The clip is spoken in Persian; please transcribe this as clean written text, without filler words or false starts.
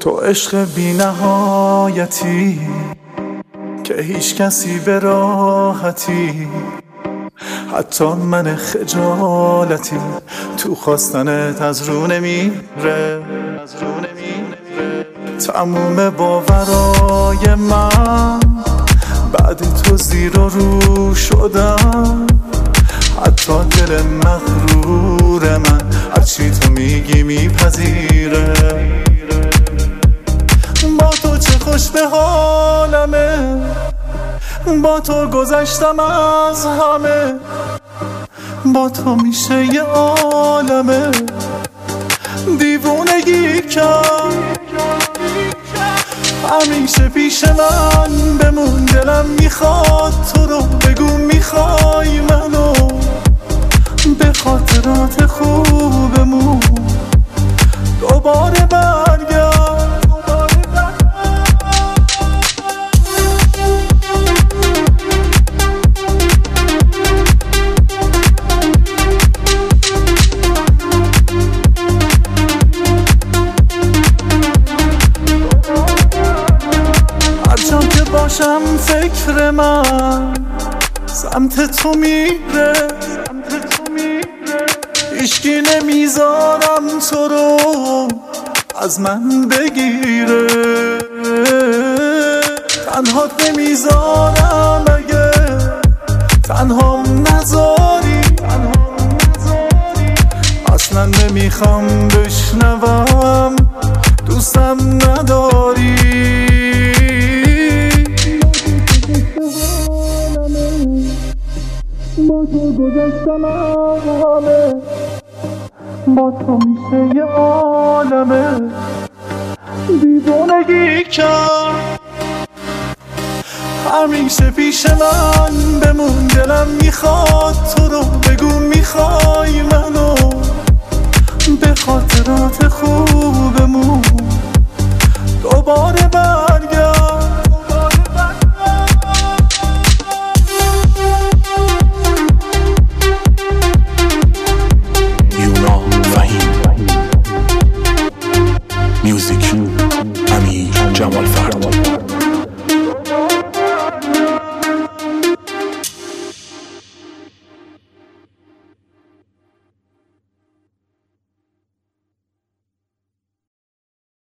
تو عشق بی نهایتی که هیچ کسی به راحتی، حتی من خجالتی تو خواستنت از رو نمیره. تموم باورای من بعد تو زیر و رو شدم، حتی دل مغرور من هرچی تو میگی میپذیره. با تو چه خوش به حالمه، با تو گذشتم از همه، با تو میشه یه عالمه. دیوونگی کرد همیشه پیش من بمون، دلم میخواد تو رو بگو میخوای منو، به خاطرات خوبمون دوباره برگرد. هرجا که باشم فکر من سمت تو میره، هیچکی نمیذارم تو رو از من بگیره. تنهات نمیذارم اگه تنهام نذاری، اصلا نمیخوام بشنوم دوستم نداری. با تو گذشتم از همه، با تو میشه یه عالمه. دیوونگی کرد همیشه پیش من بمون، دلم میخواد